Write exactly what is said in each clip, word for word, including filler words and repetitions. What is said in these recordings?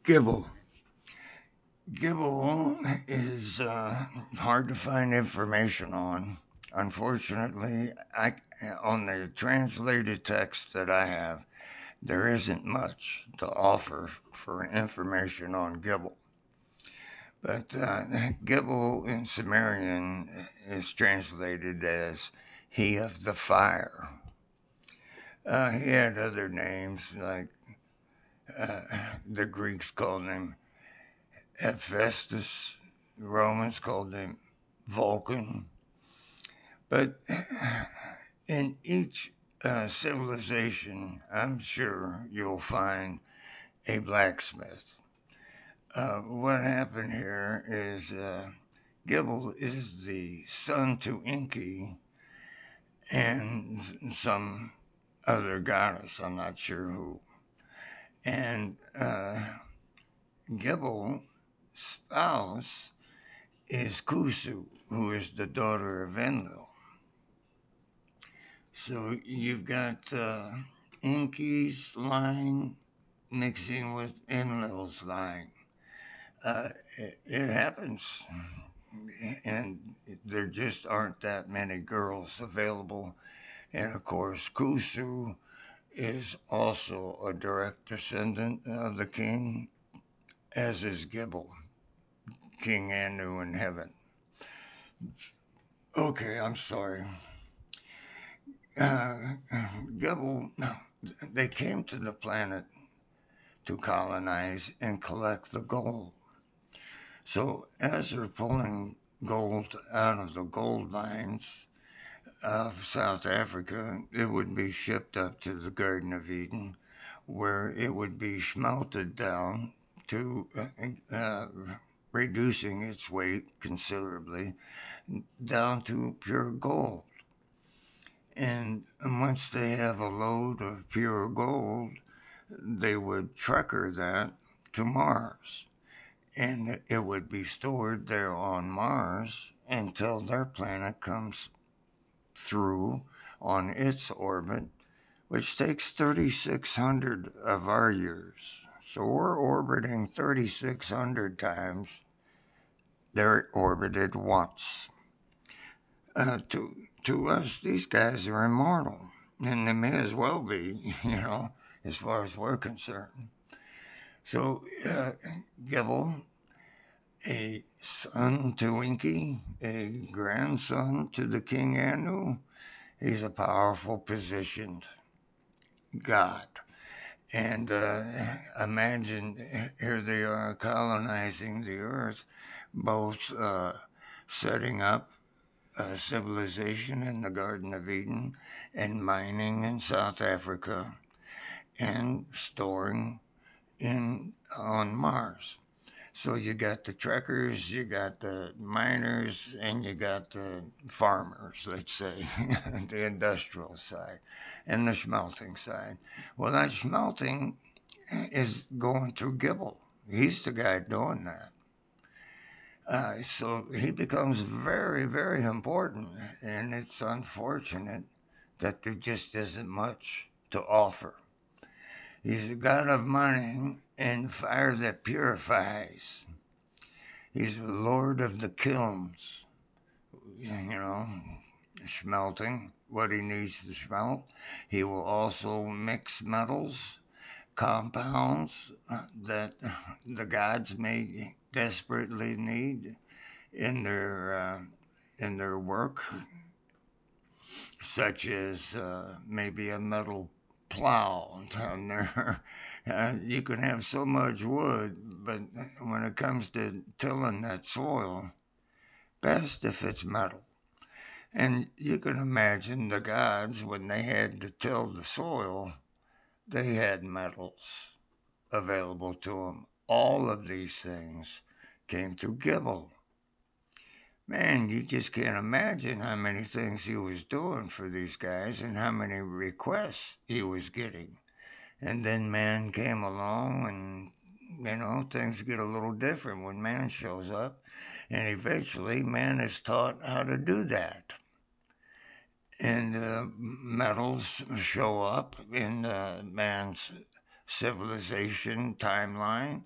Gibble. Gibble is uh, hard to find information on. Unfortunately, I, on the translated text that I have, there isn't much to offer for information on Gibble. But uh, Gibble in Sumerian is translated as he of the fire. Uh, he had other names, like uh, the Greeks called him Hephaestus, the Romans called him Vulcan. But in each uh, civilization, I'm sure you'll find a blacksmith. Uh, what happened here is uh, Gibble is the son to Enki and some other goddess, I'm not sure who. And uh, Gibble's spouse is Kusu, who is the daughter of Enlil. So you've got uh, Enki's line mixing with Enlil's line. Uh, it, it happens, and there just aren't that many girls available. And of course, Kusu is also a direct descendant of the king, as is Gibble, King Anu in heaven. Okay, I'm sorry. Uh, Gibble, they came to the planet to colonize and collect the gold. So as they're pulling gold out of the gold mines of South Africa, it would be shipped up to the Garden of Eden, where it would be smelted down to uh, uh, reducing its weight considerably down to pure gold. And once they have a load of pure gold, they would trucker that to Mars. And it would be stored there on Mars until their planet comes through on its orbit, which takes thirty-six hundred of our years. So we're orbiting thirty-six hundred times. They're orbited once. Uh, to to us, these guys are immortal, and they may as well be, you know, as far as we're concerned. So, uh, Gibble, a son to Enki, a grandson to the King Anu, he's a powerful positioned god. And uh, imagine here they are colonizing the earth, both uh, setting up a civilization in the Garden of Eden and mining in South Africa and storing in on Mars. So you got the trekkers, you got the miners, and you got the farmers, let's say, the industrial side and the smelting side. Well, that smelting is going through Gibble. He's the guy doing that. Uh, so he becomes very, very important, and it's unfortunate that there just isn't much to offer. He's a god of money and fire that purifies. He's the lord of the kilns, you know, smelting what he needs to smelt. He will also mix metals, compounds uh, that the gods may desperately need in their uh, in their work, such as uh, maybe a metal plow down there. Uh, you can have so much wood, but when it comes to tilling that soil, best if it's metal. And you can imagine the gods, when they had to till the soil, they had metals available to them. All of these things came through Gibble. Man, you just can't imagine how many things he was doing for these guys and how many requests he was getting. And then man came along and, you know, things get a little different when man shows up. And eventually man is taught how to do that. And uh, metals show up in uh, man's civilization timeline.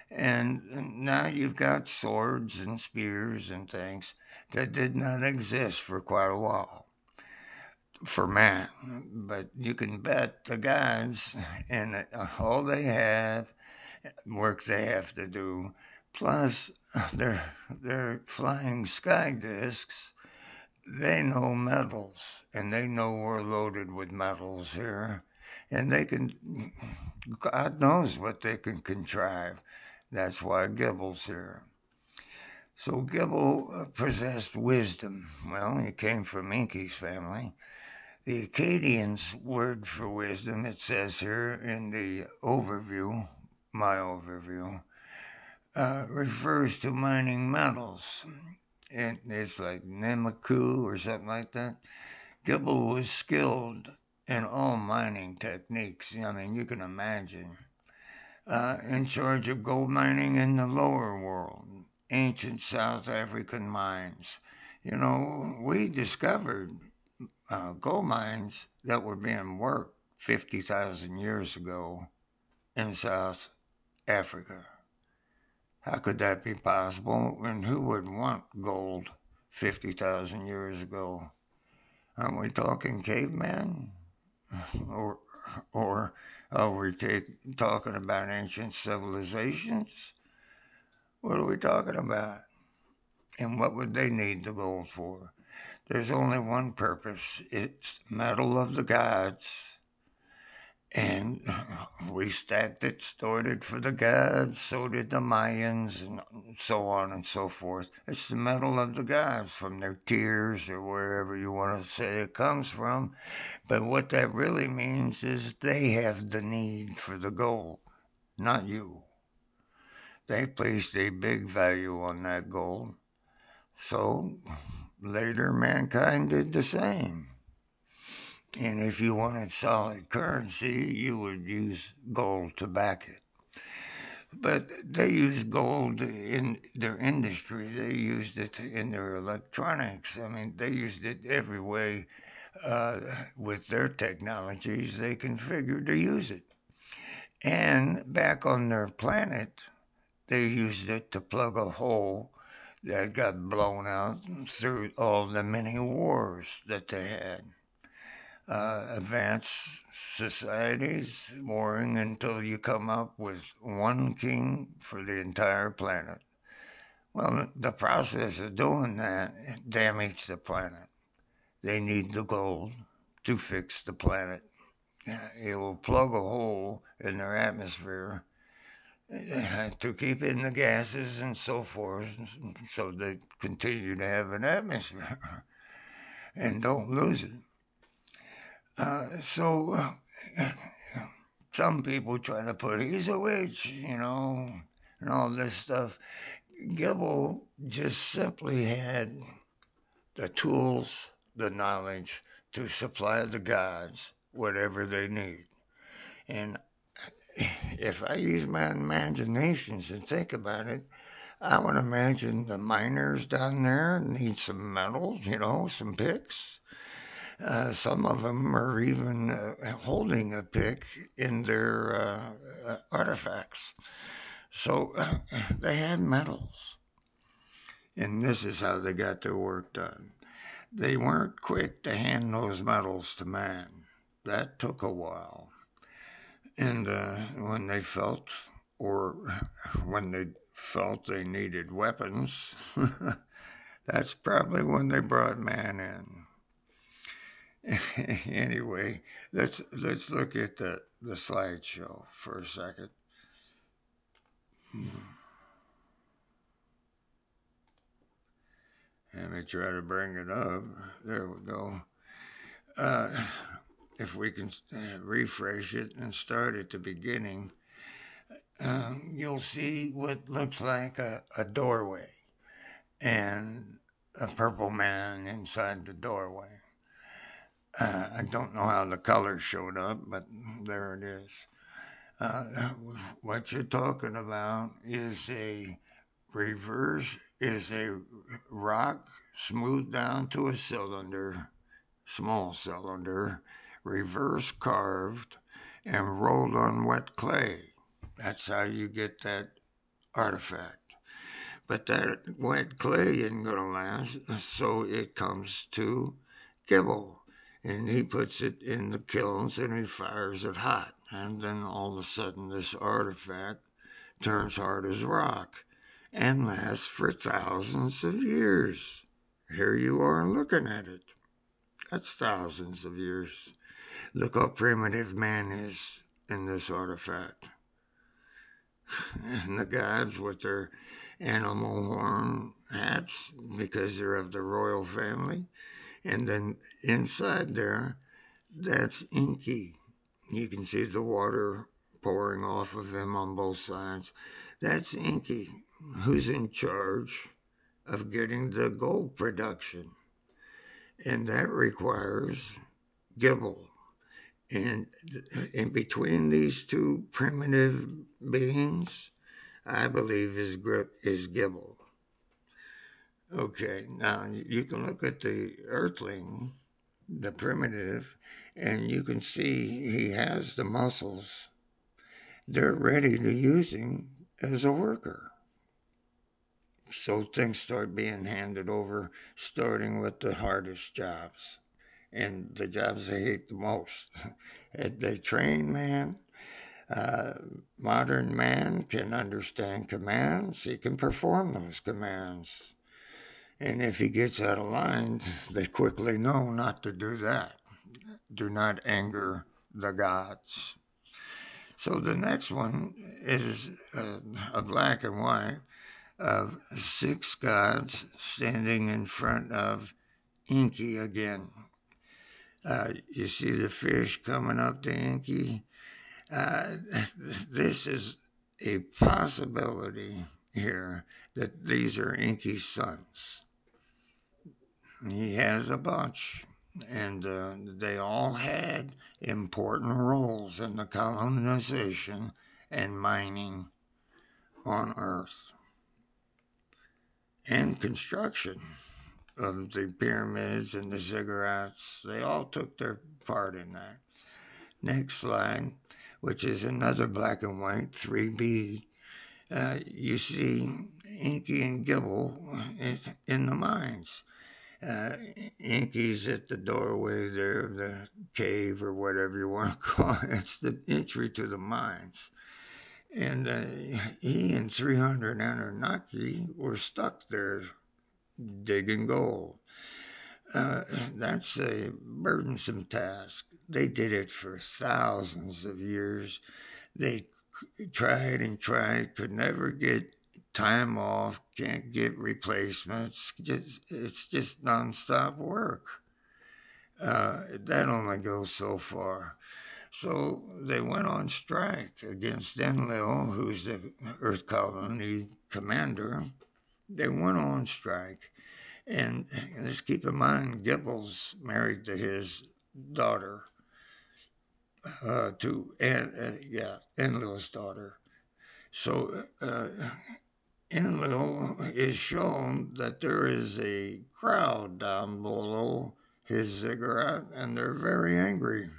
And now you've got swords and spears and things that did not exist for quite a while for man. But you can bet the gods and all they have, work they have to do, plus their their flying sky discs, they know metals and they know we're loaded with metals here. And they can, God knows what they can contrive. That's why Gibble's here. So Gibble uh, possessed wisdom. Well, he came from Inky's family. The Akkadians' word for wisdom, it says here in the overview, my overview, uh, refers to mining metals. And it's like Nemaku or something like that. Gibble was skilled in all mining techniques. I mean, you can imagine. Uh, in charge of gold mining in the lower world, ancient South African mines. You know, we discovered uh, gold mines that were being worked fifty thousand years ago in South Africa. How could that be possible? And who would want gold fifty thousand years ago? Aren't we talking caveman? Or, or are we take, talking about ancient civilizations? What are we talking about? And what would they need the gold for? There's only one purpose. It's metal of the gods. And we stacked it, stored it for the gods, so did the Mayans, and so on and so forth. It's the metal of the gods from their tears or wherever you want to say it comes from. But what that really means is they have the need for the gold, not you. They placed a big value on that gold. So later mankind did the same. And if you wanted solid currency, you would use gold to back it. But they used gold in their industry. They used it in their electronics. I mean, they used it every way uh, with their technologies they configured to use it. And back on their planet, they used it to plug a hole that got blown out through all the many wars that they had. Uh, advanced societies warring until you come up with one king for the entire planet. Well, the process of doing that damaged the planet. They need the gold to fix the planet. It will plug a hole in their atmosphere uh, to keep in the gases and so forth, so they continue to have an atmosphere and don't lose it. Uh, so uh, some people try to put he's a witch, you know, and all this stuff. Gibble just simply had the tools, the knowledge to supply the gods whatever they need. And if I use my imaginations and think about it, I would imagine the miners down there need some metals, you know, some picks. Uh, some of them are even uh, holding a pick in their uh, uh, artifacts. So uh, they had metals. And this is how they got their work done. They weren't quick to hand those metals to man. That took a while. And uh, when they felt, or when they felt they needed weapons, that's probably when they brought man in. Anyway, let's let's look at the, the slideshow for a second. Let me try to bring it up. There we go. Uh, if we can uh, refresh it and start at the beginning, um, you'll see what looks like a, a doorway and a purple man inside the doorway. Uh, I don't know how the color showed up, but there it is. Uh, what you're talking about is a reverse, is a rock smoothed down to a cylinder, small cylinder, reverse carved, and rolled on wet clay. That's how you get that artifact. But that wet clay isn't going to last, so it comes to Gibble. And he puts it in the kilns and he fires it hot. And then all of a sudden, this artifact turns hard as rock and lasts for thousands of years. Here you are looking at it. That's thousands of years. Look how primitive man is in this artifact. And the gods with their animal horn hats because they're of the royal family. And then inside there, that's Inky. You can see the water pouring off of him on both sides. That's Inky, who's in charge of getting the gold production. And that requires Gibble. And in between these two primitive beings, I believe is is Gibble. Okay, now you can look at the Earthling, the primitive, and you can see he has the muscles. They're ready to use him as a worker. So things start being handed over, starting with the hardest jobs and the jobs they hate the most. They train man. Uh, modern man can understand commands. He can perform those commands. And if he gets out of line, they quickly know not to do that. Do not anger the gods. So the next one is uh, a black and white of six gods standing in front of Inky again. Uh, you see the fish coming up to Inky. Uh, this is a possibility here that these are Inky's sons. He has a bunch, and uh, they all had important roles in the colonization and mining on Earth and construction of the pyramids and the ziggurats. They all took their part in that. Next slide, which is another black and white three B. Uh, you see Inky and Gibble in the mines. Uh, Inky's at the doorway there of the cave or whatever you want to call it. It's the entry to the mines. And uh, he and three hundred Anunnaki were stuck there digging gold. Uh, that's a burdensome task. They did it for thousands of years. They tried and tried, could never get time off, can't get replacements. Just, it's just nonstop work. Uh, that only goes so far. So they went on strike against Enlil, who's the Earth Colony commander. They went on strike. And let's keep in mind, Gibble's married to his daughter, uh, to and uh, yeah, Enlil's daughter. So uh, Enlil is shown that there is a crowd down below his ziggurat, and they're very angry.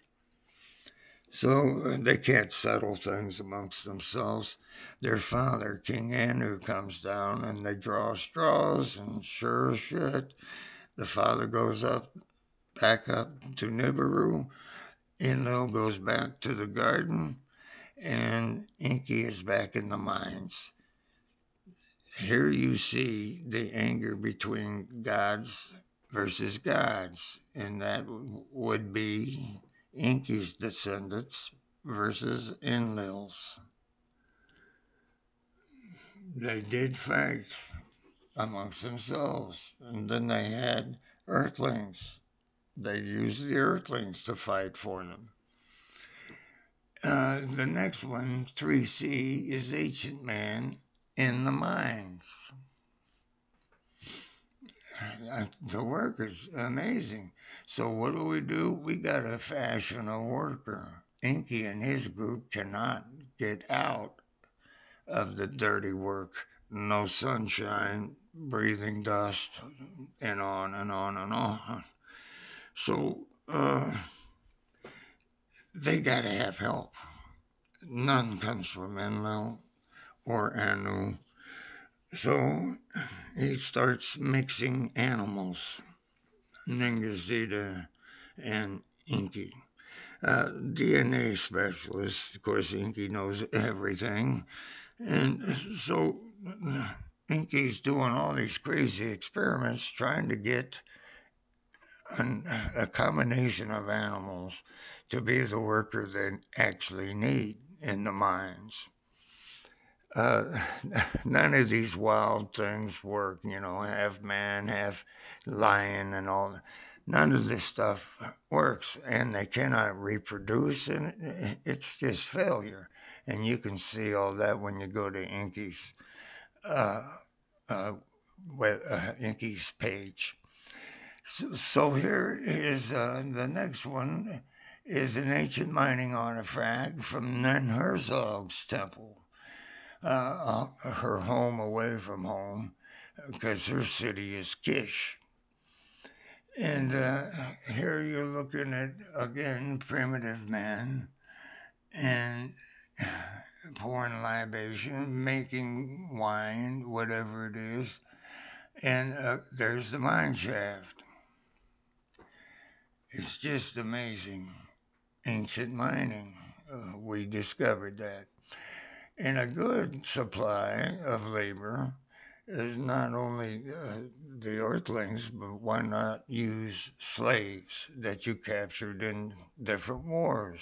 So uh, they can't settle things amongst themselves. Their father, King Anu, comes down and they draw straws, and sure as shit, the father goes up, back up to Nibiru. Enlil goes back to the garden, and Inky is back in the mines. Here you see the anger between gods versus gods, and that would be Inky's descendants versus Enlil's. They did fight amongst themselves, and then they had Earthlings. They used the Earthlings to fight for them. Uh, the next one, three C, is Ancient Man in the Mines. The work is amazing. So what do we do? We got to fashion a worker. Inky and his group cannot get out of the dirty work. No sunshine, breathing dust, and on and on and on. So uh, they got to have help. None comes from Enlil or Anu. So he starts mixing animals, Ningazida and Inky. Uh, D N A specialist, of course, Inky knows everything. And so Inky's doing all these crazy experiments trying to get an, a combination of animals to be the worker they actually need in the mines. Uh, None of these wild things work, you know, half man, half lion, and all. None of this stuff works, and they cannot reproduce, and it's just failure. And you can see all that when you go to Inky's uh, uh, web, uh, Inky's page. So, so here is uh, the next one is an ancient mining artifact from Nen Herzog's temple, uh, uh, her home away from home, because her city is Kish. And uh, here you're looking at, again, primitive man and pouring libation, making wine, whatever it is. And uh, there's the mine shaft. It's just amazing. Ancient mining, uh, we discovered that. And a good supply of labor is not only uh, the earthlings, but why not use slaves that you captured in different wars?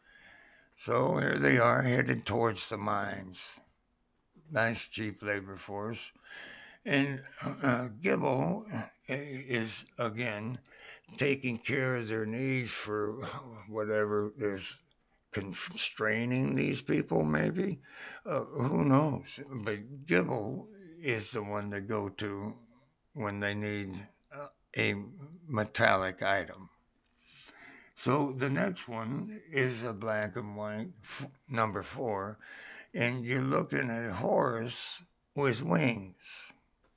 So here they are headed towards the mines. Nice cheap labor force. And uh, Gibble is, again, taking care of their needs for whatever is constraining these people, maybe. Uh, who knows? But Gibble is the one to go to when they need uh, a metallic item. So the next one is a black and white, f- number four, and you're looking at Horus with wings.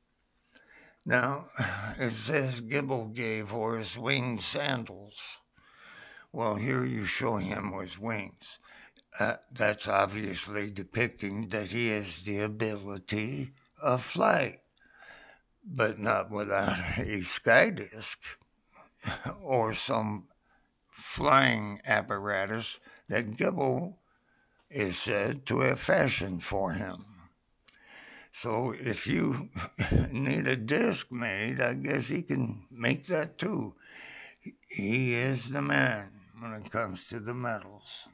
Now, it says Gibble gave Horus winged sandals. Well, here you show him with wings. Uh, that's obviously depicting that he has the ability of flight, but not without a sky disc or some flying apparatus that Gibble is said to have fashioned for him. So if you need a disc made, I guess he can make that too. He is the man when it comes to the metals.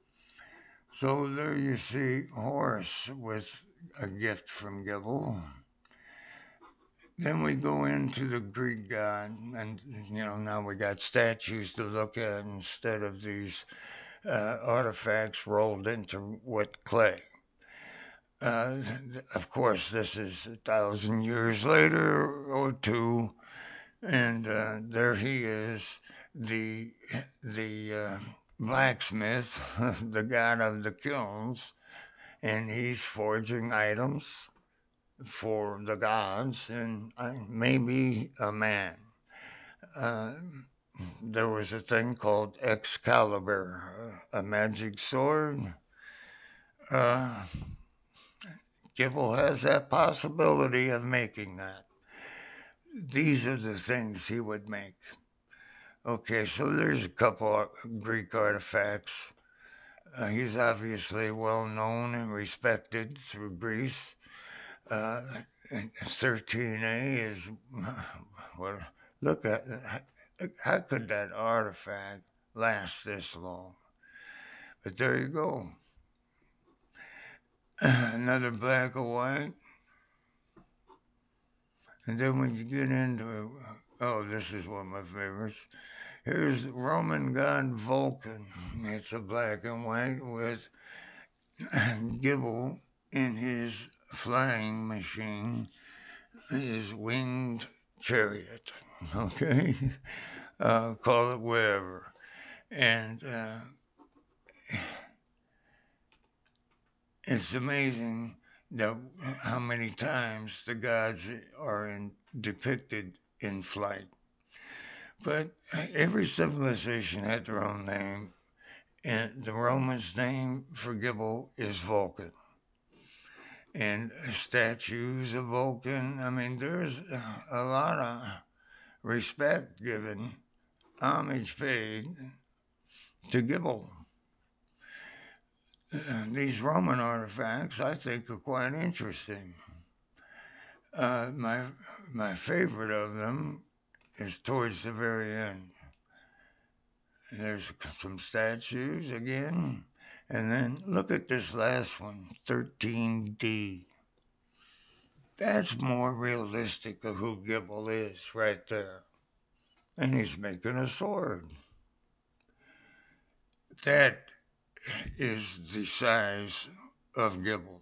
So there you see Horus with a gift from Gibble. Then we go into the Greek god, and you know now we got statues to look at instead of these uh, artifacts rolled into wet clay. Uh, of course, this is a thousand years later or two, and uh, there he is, the the uh, blacksmith, the god of the kilns, and he's forging items for the gods and uh, maybe a man. Uh, there was a thing called Excalibur, a magic sword. Uh, Gibble has that possibility of making that. These are the things he would make. Okay, so there's a couple of Greek artifacts. Uh, he's obviously well known and respected through Greece. Uh, thirteen A is, well, look at, how could that artifact last this long? But there you go. Another black or white. And then when you get into, oh, this is one of my favorites. Here's Roman god Vulcan. It's a black and white with Gibble in his flying machine, his winged chariot. Okay? Uh, call it wherever. And uh, it's amazing that how many times the gods are in, depicted in flight. But every civilization had their own name, and the Romans' name for Gibble is Vulcan. and statues of Vulcan. I mean, there's a lot of respect given, homage paid to Gibble. Uh, these Roman artifacts, I think, are quite interesting. Uh, my my favorite of them is towards the very end. There's some statues again, and then look at this last one, thirteen D. That's more realistic of who Gibble is right there. And he's making a sword. That is the size of Gibble.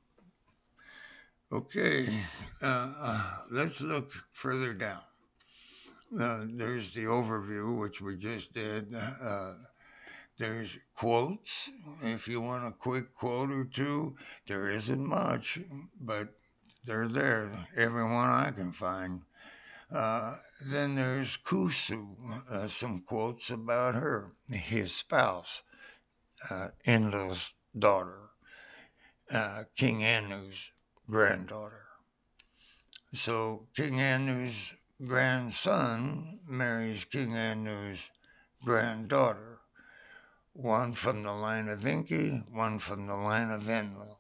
Okay, uh, uh, let's look further down. Uh, there's the overview, which we just did. Uh, there's quotes. If you want a quick quote or two, there isn't much, but they're there. Every one I can find. Uh, then there's Kusu, uh, some quotes about her, his spouse, uh, Enlil's daughter, uh, King Anu's granddaughter. So King Anu's grandson marries King Anu's granddaughter, one from the line of Enki, one from the line of Enlil.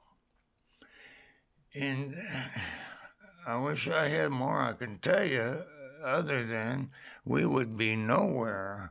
And I wish I had more I can tell you, other than we would be nowhere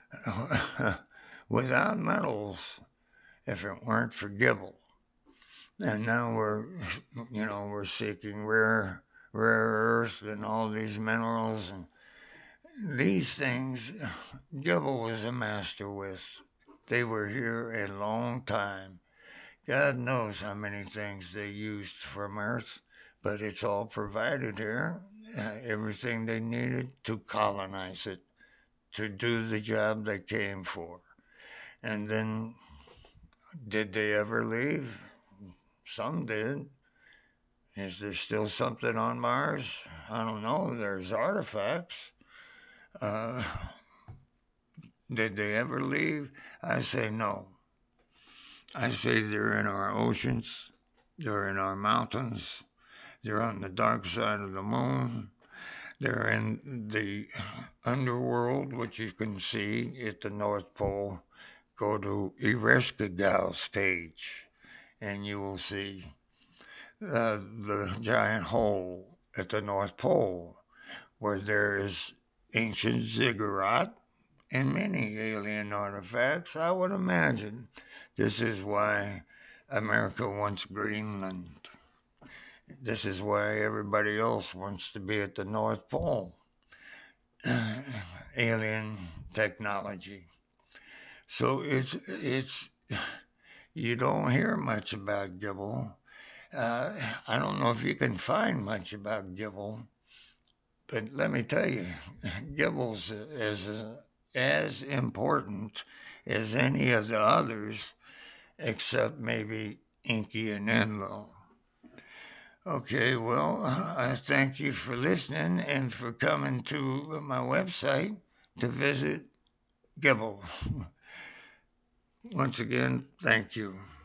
without metals if it weren't for Gibble. And now we're, you know, we're seeking rare, rare earth and all these minerals and these things. Gibble was a master with. They were here a long time. God knows how many things they used from Earth, but it's all provided here. Uh, everything they needed to colonize it, to do the job they came for. And then, did they ever leave? Some did. Is there still something on Mars? I don't know. There's artifacts. Uh, did they ever leave? I say no. I say they're in our oceans, they're in our mountains, they're on the dark side of the moon, they're in the underworld, which you can see at the North Pole. Go to Ereshkigal's page, and you will see uh, the giant hole at the North Pole, where there is ancient ziggurat and many alien artifacts. I would imagine this is why America wants Greenland. This is why everybody else wants to be at the North Pole. Alien technology. So it's it's you don't hear much about Gibble. Uh, I don't know if you can find much about Gibble, but let me tell you, Gibble's is as important as any of the others, except maybe Enki and Enlil. Okay, well, I thank you for listening and for coming to my website to visit Gibble. Once again, thank you.